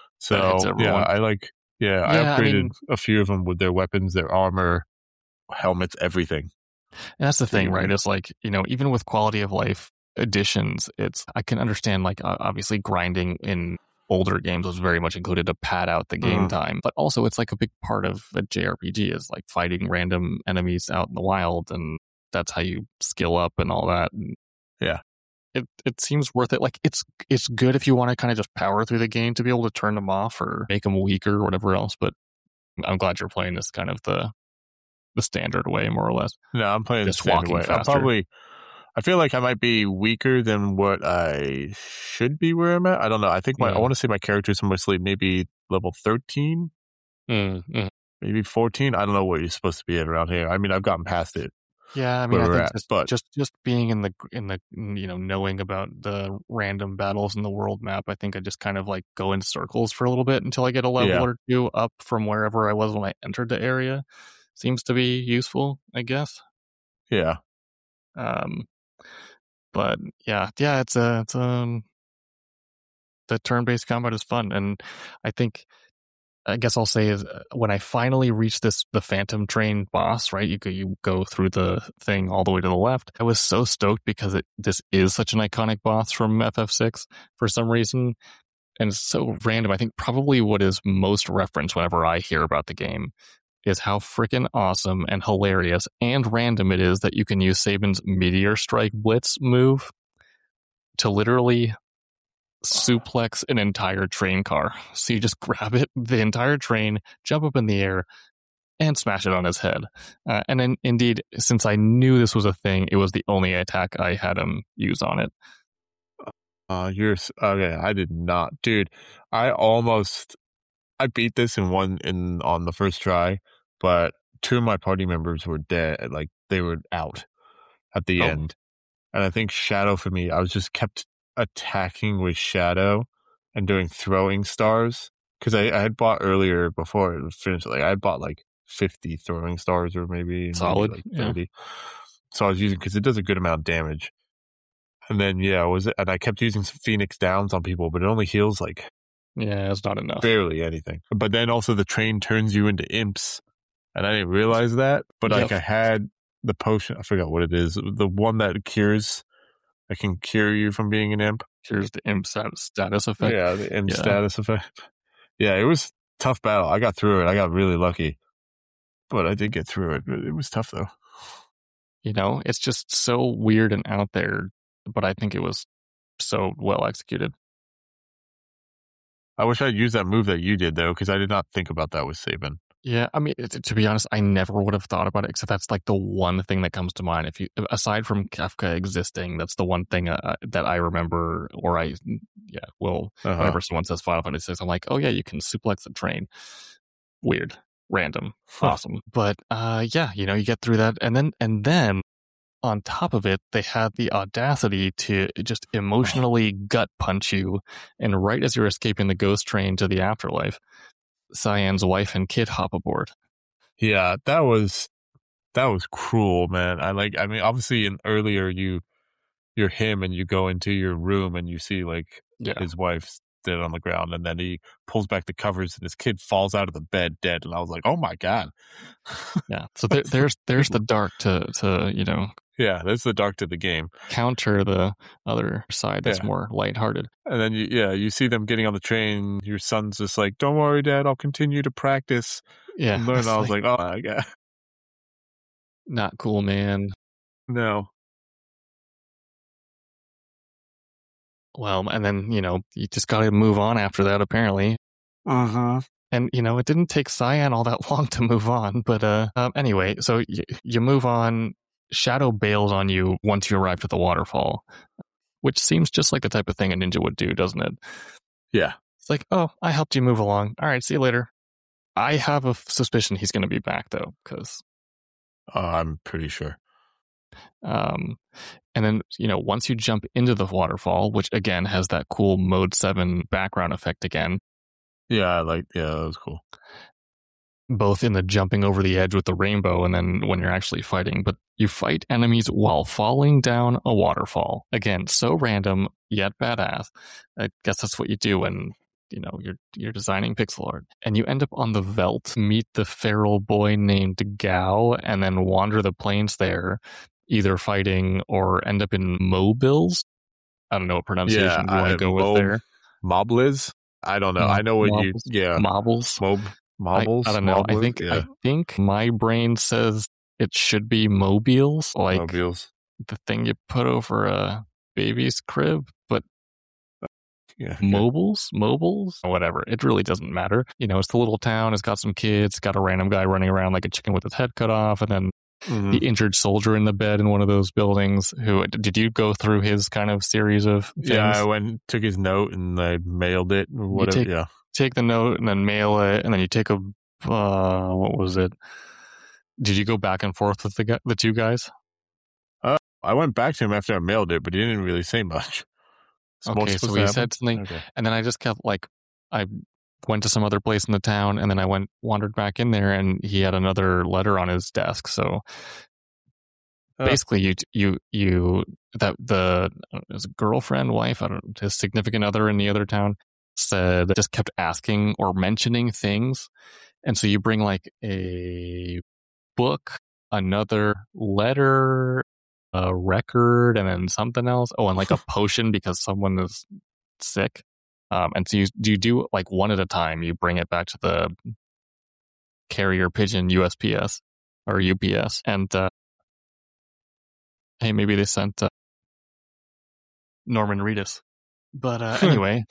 So yeah, I like. Yeah, yeah, I upgraded I mean, a few of them with their weapons, their armor, helmets, everything. And that's the thing, right? It's like, you know, even with quality of life additions, it's, I can understand like uh, obviously grinding in older games was very much included to pad out the game mm. time, but also it's like a big part of a J R P G is like fighting random enemies out in the wild, and that's how you skill up and all that. And yeah. It it seems worth it. Like it's it's good if you want to kind of just power through the game to be able to turn them off or make them weaker or whatever else. But I'm glad you're playing this kind of the the standard way, more or less. No, I'm playing just the standard walking way. faster. I'm probably. I feel like I might be weaker than what I should be where I'm at. I don't know. I think my mm. I want to say my character's mostly maybe level thirteen, mm-hmm. maybe fourteen. I don't know what you're supposed to be at around here. I mean, I've gotten past it. Yeah, I mean, I think at, just, but just just being in the in the you know knowing about the random battles in the world map, I think I just kind of like go in circles for a little bit until I get a level yeah. or two up from wherever I was when I entered the area. Seems to be useful, I guess. Yeah. Um. But yeah, yeah, it's a it's um the turn-based combat is fun, and I think I guess I'll say is when I finally reached this the Phantom Train boss, right? You go you go through the thing all the way to the left. I was so stoked because it this is such an iconic boss from F F six for some reason, and it's so random. I think probably what is most referenced whenever I hear about the game is how freaking awesome and hilarious and random it is that you can use Saban's Meteor Strike Blitz move to literally suplex an entire train car. So you just grab it, the entire train, jump up in the air, and smash it on his head. Uh, and then, indeed, since I knew this was a thing, it was the only attack I had him use on it. Uh, you're okay. I did not, dude. I almost I beat this in one in on the first try, but two of my party members were dead. Like they were out at the Oh. end, and I think Shadow for me, I was just kept attacking with Shadow and doing throwing stars because I, I had bought earlier before it was finished. Like I had bought like fifty throwing stars or maybe Solid, maybe like yeah. thirty. So I was using because it does a good amount of damage. And then yeah, was it? And I kept using some Phoenix Downs on people, but it only heals like Yeah, it's not enough. barely anything. But then also the train turns you into imps, and I didn't realize that. But Yep. like I had the potion, I forgot what it is, the one that cures. I can cure you from being an imp. Here's the imp status, status effect. Yeah, the imp Yeah. status effect. Yeah, it was tough battle. I got through it. I got really lucky, but I did get through it. It was tough though. You know, it's just so weird and out there, but I think it was so well executed. I wish I'd used that move that you did though, because I did not think about that with Saban. Yeah, I mean, it, to be honest, I never would have thought about it, except that's like the one thing that comes to mind. If you, aside from Kefka existing, that's the one thing uh, that I remember, or I, yeah, well, Uh-huh. whenever someone says Final Fantasy six, I'm like, oh yeah, you can suplex the train. Weird, random, awesome, but uh, yeah, you know, you get through that, and then and then on top of it, they had the audacity to just emotionally gut punch you, and right as you're escaping the ghost train to the afterlife, Cyan's wife and kid hop aboard. Yeah, that was that was cruel, man. I like. I mean, obviously, in earlier you you're him, and you go into your room and you see like Yeah. his wife dead on the ground, and then he pulls back the covers, and his kid falls out of the bed dead. And I was like, oh my god. Yeah. So there, there's there's the dark to to you know. Yeah, that's the dark to the game. Counter the other side that's Yeah. more lighthearted. And then you, yeah, you see them getting on the train. Your son's just like, "Don't worry, Dad. I'll continue to practice Yeah. and learn." it's I was like, like, "Oh my god, not cool, man. no." Well, and then you know you just got to move on after that, apparently. Uh huh. And, you know, it didn't take Cyan all that long to move on. But uh, um, anyway, so y- you move on. Shadow bails on you once you arrive at the waterfall, which seems just like the type of thing a ninja would do, doesn't it? Yeah. It's like, oh, I helped you move along. All right, see you later. I have a suspicion he's going to be back, though, because... Uh, I'm pretty sure. Um, and then, you know, once you jump into the waterfall, which, again, has that cool Mode seven background effect again. Yeah, I like, yeah, that was cool. Both in the jumping over the edge with the rainbow and then when you're actually fighting, but you fight enemies while falling down a waterfall. Again, so random, yet badass. I guess that's what you do when, you know, you're you're designing pixel art. And you end up on the Veldt, meet the feral boy named Gao, and then wander the plains there, either fighting or end up in Mobiles. I don't know what pronunciation Yeah, you want to I- go Mob- with there. Mobliz? I don't know. I know what you, Mobles? yeah. Mobiles? Mob, I, Mobles? I don't know. I Mobliz? think yeah. I think my brain says it should be mobiles, like Mobiles. the thing you put over a baby's crib, but Yeah. okay. mobiles, mobiles, whatever. It really doesn't matter. You know, it's the little town. It's got some kids. Got a random guy running around like a chicken with his head cut off, and then Mhm. the injured soldier in the bed in one of those buildings. Who did you go through his kind of series of things? Yeah, I went, took his note and I mailed it or whatever. take- yeah. Take the note and then mail it, and then you take a uh, what was it? Did you go back and forth with the gu- the two guys? I went back to him after I mailed it, but he didn't really say much. It's more Okay, supposed so to he happen? said something, Okay. and then I just kept like, I went to some other place in the town, and then I went wandered back in there, and he had another letter on his desk. So Uh, Basically, you you you that the his girlfriend, wife, I don't know, his significant other in the other town said just kept asking or mentioning things, and so you bring like a book, another letter, a record, and then something else. Oh, and like a potion because someone is sick. Um, and so you you do like one at a time. You bring it back to the carrier pigeon U S P S or U P S, and uh, hey, maybe they sent uh, Norman Reedus. But uh, anyway,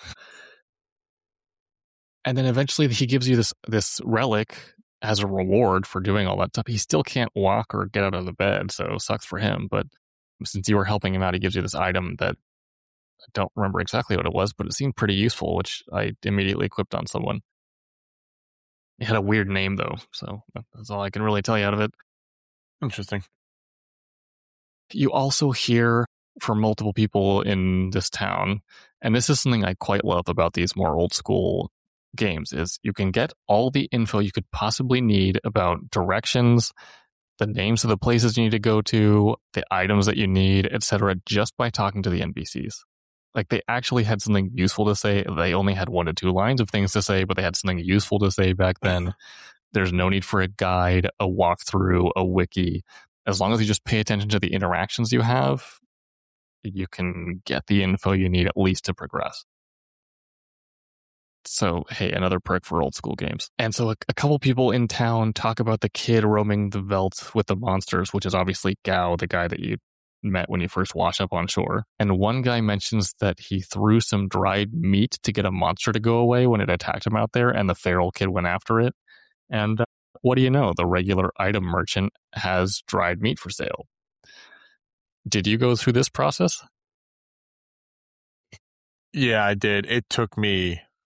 and then eventually he gives you this this relic as a reward for doing all that stuff. He still can't walk or get out of the bed, so sucks for him. But since you were helping him out, he gives you this item that I don't remember exactly what it was, but it seemed pretty useful, which I immediately equipped on someone. It had a weird name, though, so that's all I can really tell you out of it. Interesting. You also hear from multiple people in this town, and this is something I quite love about these more old school games, is you can get all the info you could possibly need about directions, the names of the places you need to go to, the items that you need, et cetera, just by talking to the N P Cs. Like, they actually had something useful to say. They only had one to two lines of things to say, but they had something useful to say back then. There's no need for a guide, a walkthrough, a wiki. As long as you just pay attention to the interactions you have, you can get the info you need at least to progress. So, hey, another perk for old school games. And so a, a couple people in town talk about the kid roaming the veldt with the monsters, which is obviously Gao, the guy that you met when you first wash up on shore. And one guy mentions that he threw some dried meat to get a monster to go away when it attacked him out there, and the feral kid went after it. And uh, what do you know? The regular item merchant has dried meat for sale. Did you go through this process? Yeah, I did. It took me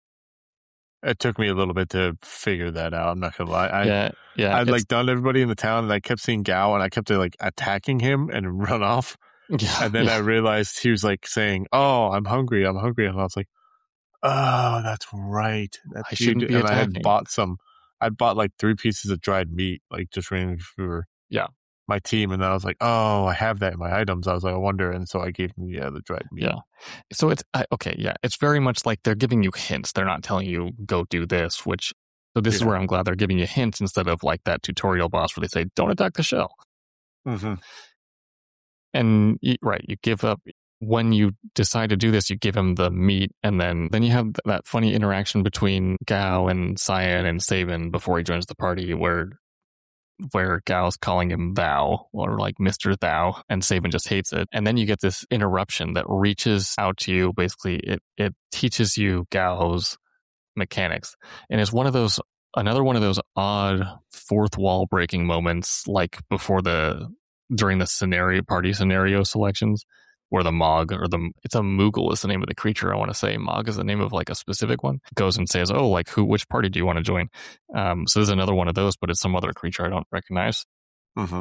It took me a little bit to figure that out. I'm not gonna lie. I, yeah, yeah. I'd like done everybody in the town, and I kept seeing Gao, and I kept like attacking him and run off. Yeah, and then yeah. I realized he was like saying, "Oh, I'm hungry. I'm hungry," and I was like, "Oh, that's right. That I dude." shouldn't be and attacking. I had bought some. I bought like three pieces of dried meat, like just randomly for yeah my team, and then I was like, "Oh, I have that in my items." I was like, "I wonder," and so I gave him yeah the dried meat. Yeah. So it's uh, okay. Yeah, it's very much like they're giving you hints. They're not telling you go do this. Which so this yeah. is where I'm glad they're giving you hints instead of like that tutorial boss where they say don't attack the shell. Mm-hmm. And you, right, you give up when you decide to do this. You give him the meat, and then then you have that funny interaction between Gao and Cyan and Sabin before he joins the party, where where Gao's calling him Thou or like Mister Thou, and Sabin just hates it. And then you get this interruption that reaches out to you. Basically, it it teaches you Gao's mechanics, and it's one of those another one of those odd fourth wall breaking moments, like before the during the scenario party scenario selections, where the Mog or the it's a Moogle is the name of the creature. I want to say Mog is the name of like a specific one. Goes and says, "Oh, like who? Which party do you want to join?" Um, so there's another one of those, but it's some other creature I don't recognize. Mm-hmm.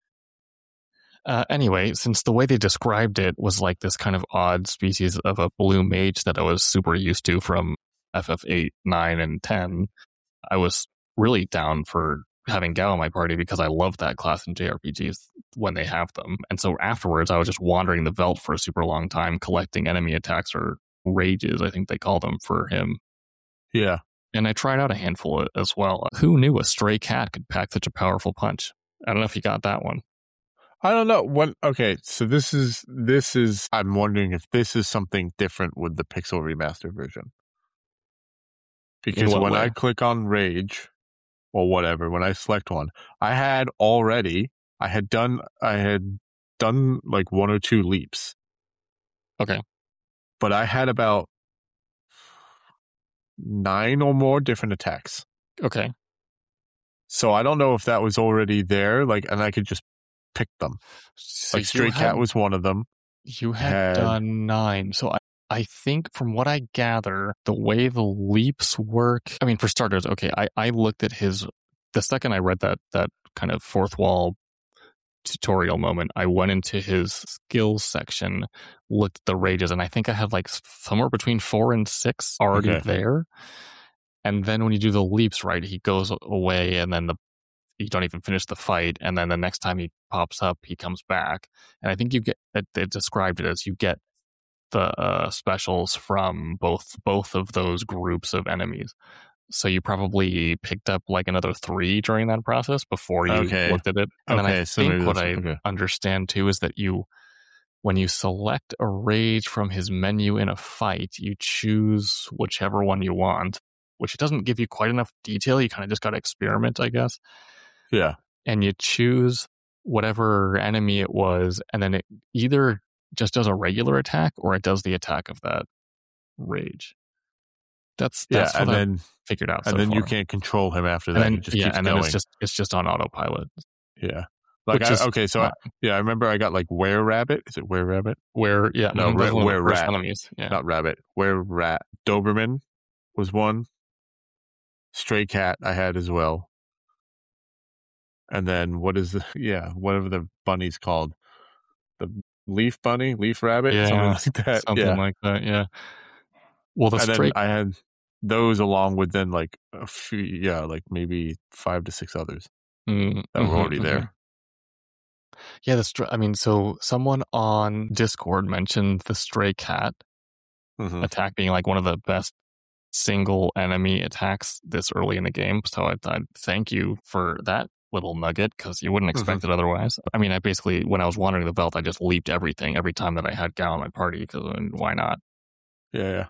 Uh, anyway, since the way they described it was like this kind of odd species of a blue mage that I was super used to from F F eight, nine, and ten, I was really down for having Gao in my party because I love that class in J R P Gs when they have them. And so afterwards, I was just wandering the veldt for a super long time, collecting enemy attacks or rages, I think they call them, for him. Yeah. And I tried out a handful as well. Who knew a stray cat could pack such a powerful punch? I don't know if you got that one. I don't know. When, okay, so this is, this is, I'm wondering if this is something different with the Pixel Remaster version. Because when way? I click on Rage, or whatever, when I select one, I had already, I had done, I had done like one or two leaps. Okay. But I had about nine or more different attacks. Okay. So I don't know if that was already there, like, and I could just pick them. So like Stray Cat was one of them. You had, had done nine. So I, I think from what I gather, the way the leaps work, I mean, for starters, okay, I, I looked at his, the second I read that, that kind of fourth wall tutorial moment, I went into his skills section, looked at the rages, and I think I had like somewhere between four and six already okay. there. And then when you do the leaps, right, he goes away, and then the you don't even finish the fight, and then the next time he pops up, he comes back. And I think you get it, it described it as you get the uh, specials from both both of those groups of enemies. So you probably picked up like another three during that process before you Okay. looked at it. And okay, then I so think maybe what that's I okay. understand too is that you, when you select a rage from his menu in a fight, you choose whichever one you want, which doesn't give you quite enough detail. You kind of just got to experiment, I guess. Yeah. And you choose whatever enemy it was, and then it either just does a regular attack or it does the attack of that rage. That's that's yeah, what and I've then figured out and so then far. you can't control him after And that. then he just yeah, keeps and going. then it's just it's just on autopilot. Yeah. Like Which I, is okay, so I, yeah, I remember I got like Were Rabbit. Is it Were Rabbit? where yeah, No, mhm, those ra- are one of Were the first Rat. enemies. Yeah. Not Rabbit. Were Rat. Doberman was one. Stray Cat I had as well. And then what is the yeah, whatever the bunny's called. The Leaf Bunny, Leaf Rabbit, Yeah, something like that. something yeah. like that, yeah. Well, the And then straight I had those along with then like a few yeah, like maybe five to six others mm, that were mhm, already mhm. there. Yeah, the stray, I mean, so someone on Discord mentioned the stray cat Mhm. attack being like one of the best single enemy attacks this early in the game. So I thought, thank you for that little nugget, because you wouldn't expect Mhm. it otherwise. I mean, I basically, when I was wandering the Veldt, I just leaped everything every time that I had Gao in my party, because why not? Yeah, yeah.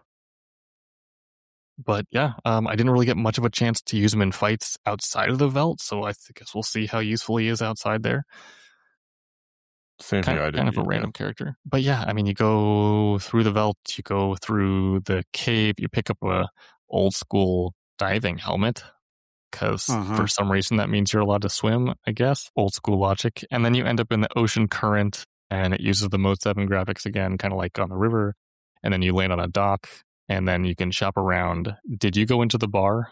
But yeah, um, I didn't really get much of a chance to use him in fights outside of the Veldt, so I guess we'll see how useful he is outside there. Same Kind thing I of, did. kind of a yeah. random character. But yeah, I mean, you go through the Veldt, you go through the cave, you pick up a old school diving helmet, because Mhm. for some reason that means you're allowed to swim, I guess. Old school logic. And then you end up in the ocean current, and it uses the Mode seven graphics again, kind of like on the river. And then you land on a dock, and then you can shop around. Did you go into the bar?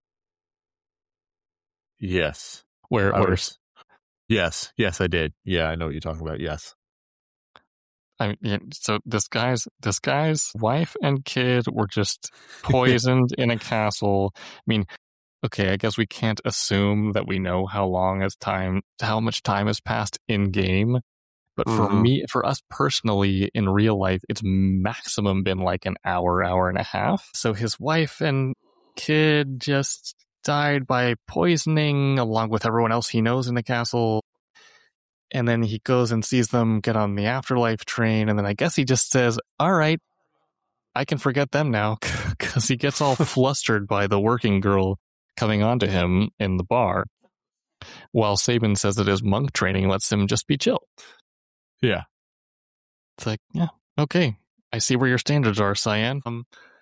Yes. Where, I where was Yes, yes, I did. Yeah, I know what you're talking about. Yes. I mean, yeah, so this guy's this guy's wife and kid were just poisoned in a castle. I mean, okay, I guess we can't assume that we know how long has time, how much time has passed in game. But for Mhm. me, for us personally, in real life, it's maximum been like an hour, hour and a half. So his wife and kid just died by poisoning, along with everyone else he knows in the castle. And then he goes and sees them get on the afterlife train, and then I guess he just says, all right, I can forget them now, because he gets all flustered by the working girl coming onto him in the bar, while Sabin says that his monk training lets him just be chill. Yeah. It's like, yeah, okay, I see where your standards are, Cyan. Um,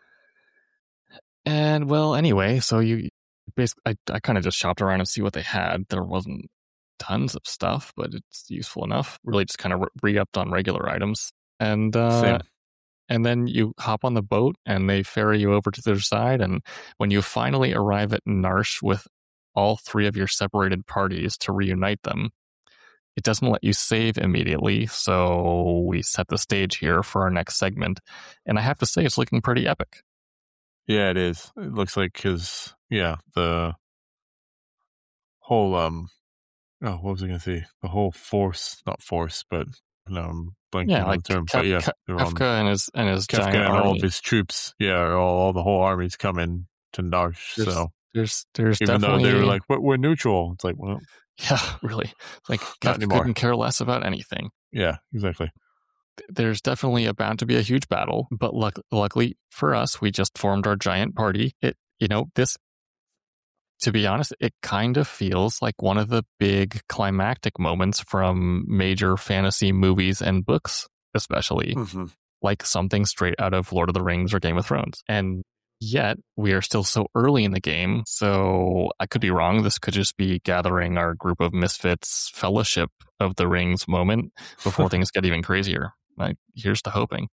and well, anyway, so you basically, I, I kind of just shopped around and see what they had. There wasn't tons of stuff, but it's useful enough. Really just kind of re-upped on regular items. And uh, Same. and then you hop on the boat and they ferry you over to their side. And when you finally arrive at Narshe with all three of your separated parties to reunite them, it doesn't let you save immediately. So we set the stage here for our next segment. And I have to say, it's looking pretty epic. Yeah, it is. It looks like his yeah, the whole um oh, what was I gonna say? The whole force, not force, but no, I'm blanking Yeah, on like the term. Kef- but yeah, Kef- they're on Kefka and his and his Kefka giant and army. all of his troops. Yeah, all, all the whole armies coming to Narshe. There's, So there's, there's even though definitely, they were like, "But we're neutral," it's like, well, yeah, really, like not Kefka anymore. couldn't care less about anything. Yeah, exactly. There's definitely about to be a huge battle, but luck- luckily for us, we just formed our giant party. It, you know, this, to be honest, it kind of feels like one of the big climactic moments from major fantasy movies and books, especially, Mm-hmm. like something straight out of Lord of the Rings or Game of Thrones. And yet, we are still so early in the game, so I could be wrong. This could just be gathering our group of misfits fellowship of the rings moment before things get even crazier. Like, here's to hoping.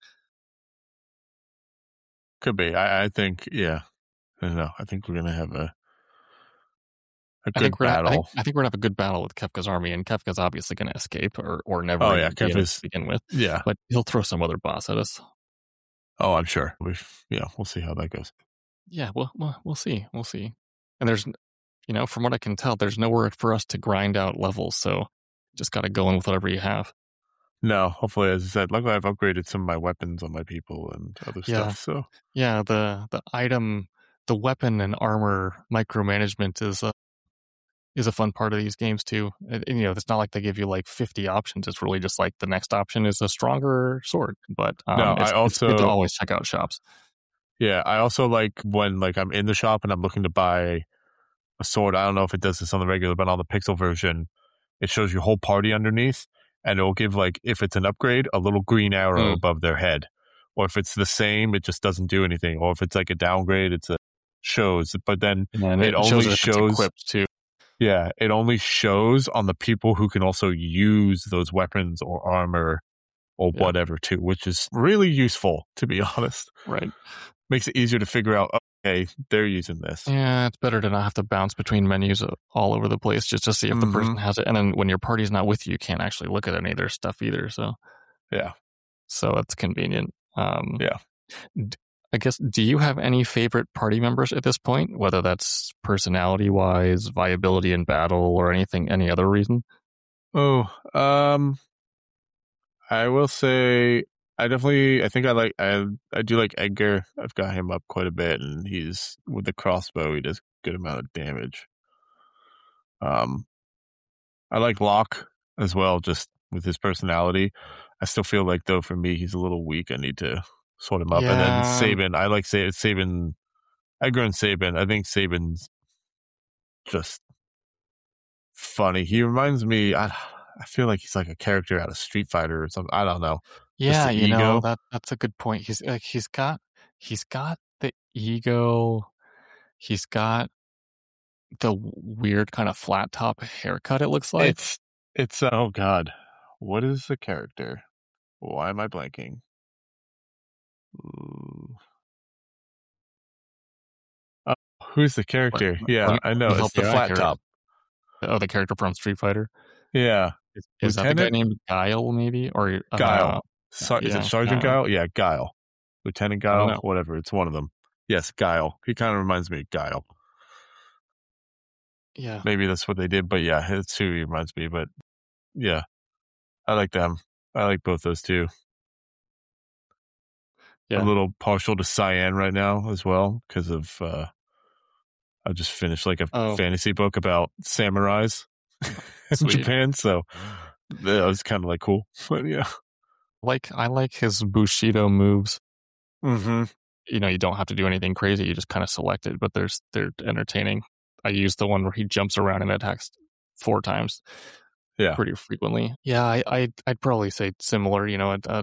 Could be. I, I think. Yeah. I don't know. I think we're gonna have a a I good think we're gonna, I think, battle. I think we're gonna have a good battle with Kefka's army, and Kefka's obviously gonna escape or or never Oh even yeah, be in it Kefka's to begin with. yeah. But he'll throw some other boss at us. Oh, I'm sure. We yeah, we'll see how that goes. Yeah, well, well, we'll see, we'll see. And there's, you know, from what I can tell, there's nowhere for us to grind out levels, so just got to go in with whatever you have. No, hopefully, as I said, luckily I've upgraded some of my weapons on my people and other Yeah. stuff. So yeah, the the item, the weapon and armor micromanagement is a is a fun part of these games too. And, and, you know, it's not like they give you like fifty options. It's really just like the next option is a stronger sword. But um, no, it's, I it's good to also always check out shops. yeah, I also like when like I'm in the shop and I'm looking to buy a sword. I don't know if it does this on the regular, but on the Pixel version, it shows your whole party underneath, and it'll give like if it's an upgrade, a little green arrow Mm. above their head, or if it's the same, it just doesn't do anything, or if it's like a downgrade, it's a shows. But then And it, it, only shows if shows it's equipped too. yeah, it only shows on the people who can also use those weapons or armor or Yeah. whatever too, which is really useful, to be honest. Right. Makes it easier to figure out, okay, they're using this. Yeah, it's better to not have to bounce between menus all over the place just to see if Mhm. the person has it. And then when your party's not with you, you can't actually look at any of their stuff either. So Yeah. so it's convenient. Um, Yeah. d- I guess, do you have any favorite party members at this point, whether that's personality-wise, viability in battle, or anything, any other reason? Oh, um, I will say I definitely I think I like I I do like Edgar. I've got him up quite a bit, and he's with the crossbow. He does a good amount of damage. Um, I like Locke as well, just with his personality. I still feel like though for me he's a little weak. I need to sort him up. And then Yeah. Sabin, I like Sa- Sabin. Edgar and Sabin. I think Sabin's just funny. He reminds me. I I feel like he's like a character out of Street Fighter or something. I don't know. Yeah, the you know, ego. that that's a good point. He's like he's got he's got the ego. He's got the w- weird kind of flat top haircut, it looks like. It's it's uh, oh god, what is the character? Why am I blanking? Ooh. Oh, who's the Let, character? let Yeah, me, I let know me it's help the you out flat here. top. Oh, the character from Street Fighter. Yeah, Is, is that the guy named Guile, maybe? Or uh, Guile. Sar- is yeah, it Sergeant Guile. Guile? Yeah, Guile. Lieutenant I don't Guile, know. whatever. It's one of them. Yes, Guile. He kind of reminds me of Guile. Yeah. Maybe that's what they did, but yeah, it's who he reminds me. But yeah, I like them. I like both those two. Yeah. A little partial to Cyan right now as well because of uh, I just finished like a Oh. fantasy book about samurais in Sweet. Japan, so that was kind of like cool. But yeah, Like I like his Bushido moves. mm-hmm. You know, you don't have to do anything crazy. You just kind of select it, but there's they're entertaining. I use the one where he jumps around and attacks four times. Yeah, pretty frequently. Yeah, I, I I'd probably say similar. You know, uh,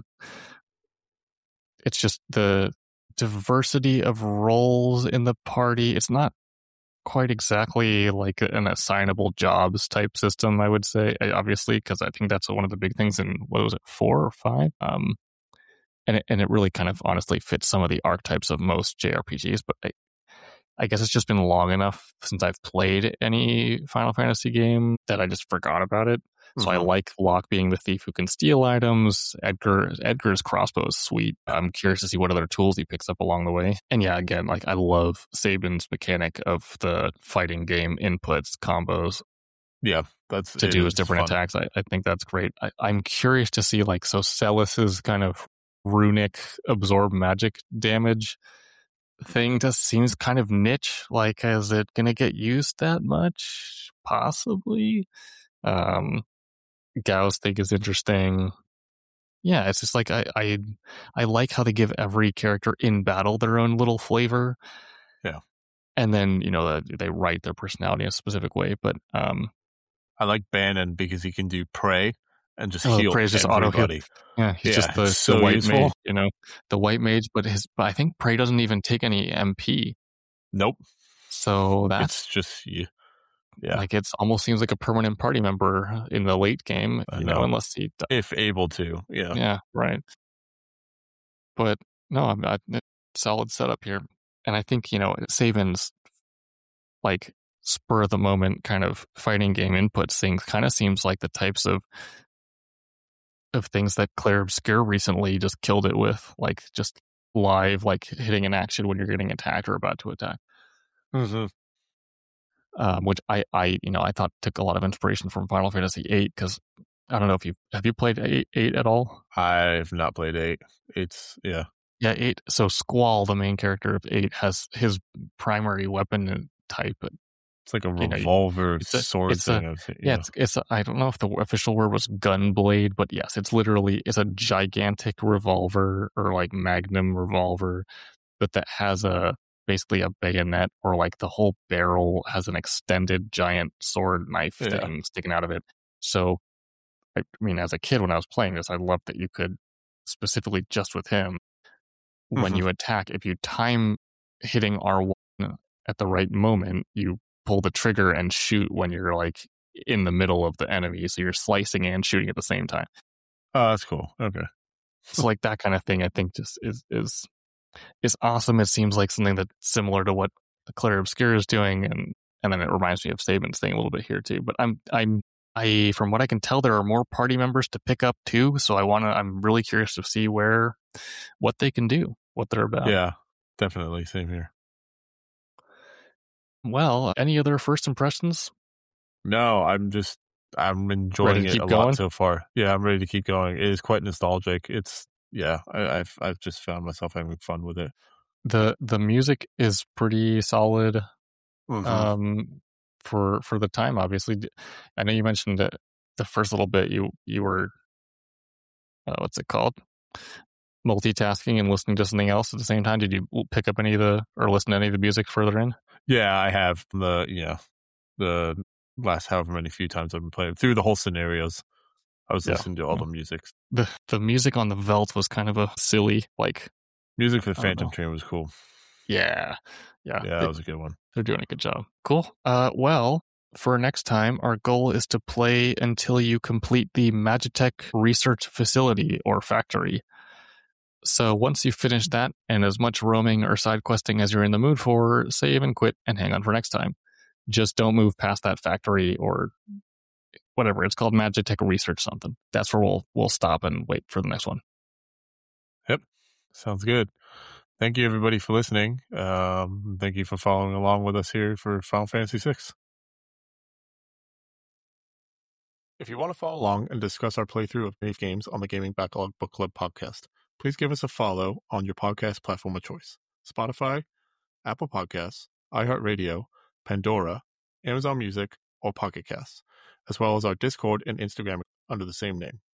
it's just the diversity of roles in the party. It's not quite exactly like an assignable jobs type system, I would say, obviously, because I think that's one of the big things in, what was it, four or five? Um, and it, and it really kind of honestly fits some of the archetypes of most J R P Gs, but I, I guess it's just been long enough since I've played any Final Fantasy game that I just forgot about it. So mm-hmm. I like Locke being the thief who can steal items. Edgar Edgar's crossbow is sweet. I'm curious to see what other tools he picks up along the way. And yeah, again, like I love Sabin's mechanic of the fighting game inputs, combos. Yeah, that's to do his different fun. attacks. I, I think that's great. I, I'm curious to see like so Celis's kind of runic absorb magic damage thing just seems kind of niche. Like, is it going to get used that much? Possibly. Um, Gau's thing is interesting. Yeah, it's just like I, I I like how they give every character in battle their own little flavor. Yeah. And then, you know, they write their personality in a specific way. But um, I like Bannon because he can do pray and just oh, heal Prey's just everybody. Yeah, he's yeah, just the, so the white useful. mage, you know, the white mage. But his, but I think Prey doesn't even take any M P. Nope. So that's it's just you. Yeah, like it's almost seems like a permanent party member in the late game, you know, know, unless he if able to. Yeah, yeah, right. But no, I'm not solid setup here, and I think you know Sabin's like spur of the moment kind of fighting game inputs things kind of seems like the types of of things that Claire Obscure recently just killed it with, like just live, like hitting an action when you're getting attacked or about to attack. Mm-hmm. um, which I, I, you know, I thought took a lot of inspiration from Final Fantasy eight, because I don't know if you have you played eight, eight at all? I've not played eight. It's yeah. Yeah, eight. So Squall, the main character of eight, has his primary weapon type. It's like a You know, revolver it's a, sword it's thing. a, I would say, yeah, yeah. it's, it's a, I don't know if the official word was gunblade, but yes, it's literally, it's a gigantic revolver, or like magnum revolver, but that has a, basically a bayonet, or like the whole barrel has an extended giant sword knife Yeah. thing sticking out of it. So, I mean, as a kid, when I was playing this, I loved that you could, specifically just with him, when Mhm. you attack, if you time hitting R one at the right moment, you pull the trigger and shoot when you're like in the middle of the enemy. So you're slicing and shooting at the same time. Oh, that's cool. Okay. So like that kind of thing, I think just is, is, is awesome. It seems like something that's similar to what Claire Obscure is doing. And, and then it reminds me of Saban's thing a little bit here too. But I'm, I'm, I, from what I can tell, there are more party members to pick up too. So I want to, I'm really curious to see where, what they can do, what they're about. Yeah, definitely. Same here. Well, any other first impressions? No, I'm just, I'm enjoying it keep a going? lot so far. Yeah, I'm ready to keep going. It is quite nostalgic. It's, yeah, I, I've, I've just found myself having fun with it. The, the music is pretty solid. Mhm. Um, for, for the time, obviously. I know you mentioned that the first little bit you, you were, uh, what's it called? Multitasking and listening to something else at the same time. Did you pick up any of the, or listen to any of the music further in? Yeah, I have the, yeah, the last however many few times I've been playing through the whole scenarios. I was Yeah. listening to all the music. The the music on the Veldt was kind of a silly, like music for I don't Phantom know. Train was cool. Yeah, yeah, Yeah, they, that was a good one. They're doing a good job. Cool. Uh, well, for next time, our goal is to play until you complete the Magitech Research Facility or Factory. So once you finish that, and as much roaming or side questing as you're in the mood for, save and quit and hang on for next time. Just don't move past that factory or whatever. It's called Magitech Research something. That's where we'll we'll stop and wait for the next one. Yep. Sounds good. Thank you, everybody, for listening. Um, thank you for following along with us here for Final Fantasy six. If you want to follow along and discuss our playthrough of Brave Games on the Gaming Backlog Book Club podcast, please give us a follow on your podcast platform of choice. Spotify, Apple Podcasts, iHeartRadio, Pandora, Amazon Music, or Pocket Casts, as well as our Discord and Instagram under the same name.